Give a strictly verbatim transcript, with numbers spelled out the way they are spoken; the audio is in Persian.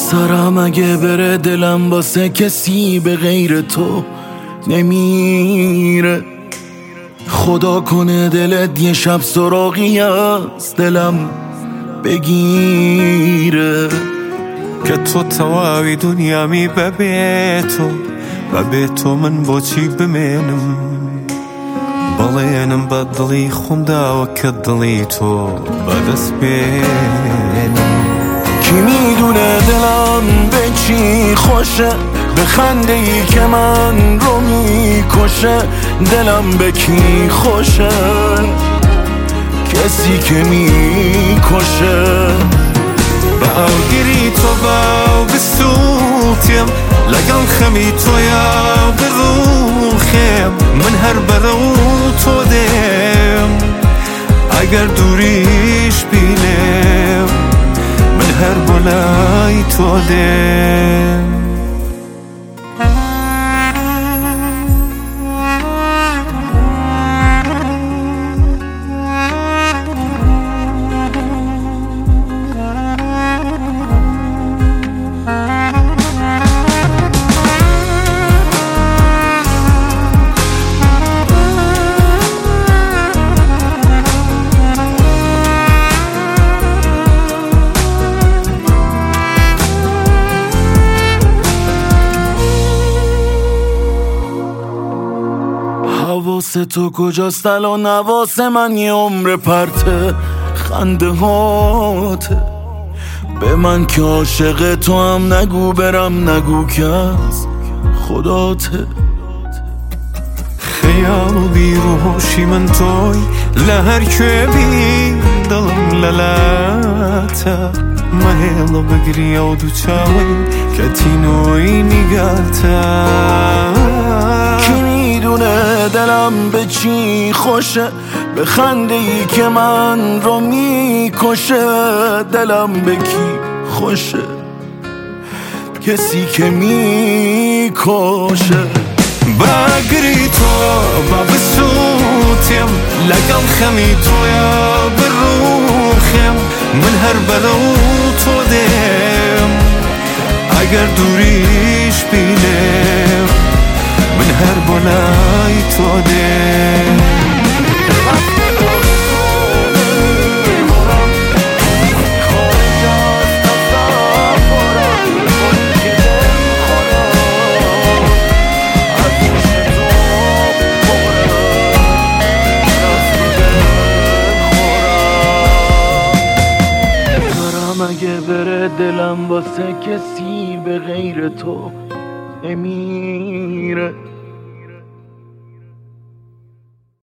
سرم اگه بره دلم واسه کسی به غیر تو نمیره. خدا کنه دلت یه شب سراغی از دلم بگیره که تو تواوی دنیامی ببی تو ببی تو من بۆ چی بمێنم بەڵێنم بە دڵی خۆمداوە کە دڵی تۆ بەدەست بێنم. کی میدونه دلم به چی خوشه، به خنده ای که من رو میکشه. دلم به کی خوشه؟ کسی که میکشه. بەئاوگری تۆ باو بسووتێم لەگەڵ خەمی تۆیا بڕووخێم من هەر بەرەو تۆ دێم ئەگەر دووریش بینێم من هەر بۆ لای تۆ دێم. حواس تو کجاست الان؟ حواس من یه عمر پرته خنده هاته. به من که عاشق تو هم نگو برم نگو که از خداته. خیال و بیروحشی من توی لهر کوێبی دڵم لەلاتە مەهێڵە بگریە و دوو چاوەی کە تینۆی نیگاتە. میدونه دلم به چی خوشه، به خنده ای که من رو میکشه. دلم به کی خوشه؟ کسی که میکشه. بەگری تۆ با بسووتێم لەگەڵ خەمی تۆیا بڕووخێم من هەر بەرەو تۆ دێم ئەگەر دووریش بینێم من هەر بۆ لای تۆ دێم. اگه بره دلم واسه کسی به غیر تو نمیره.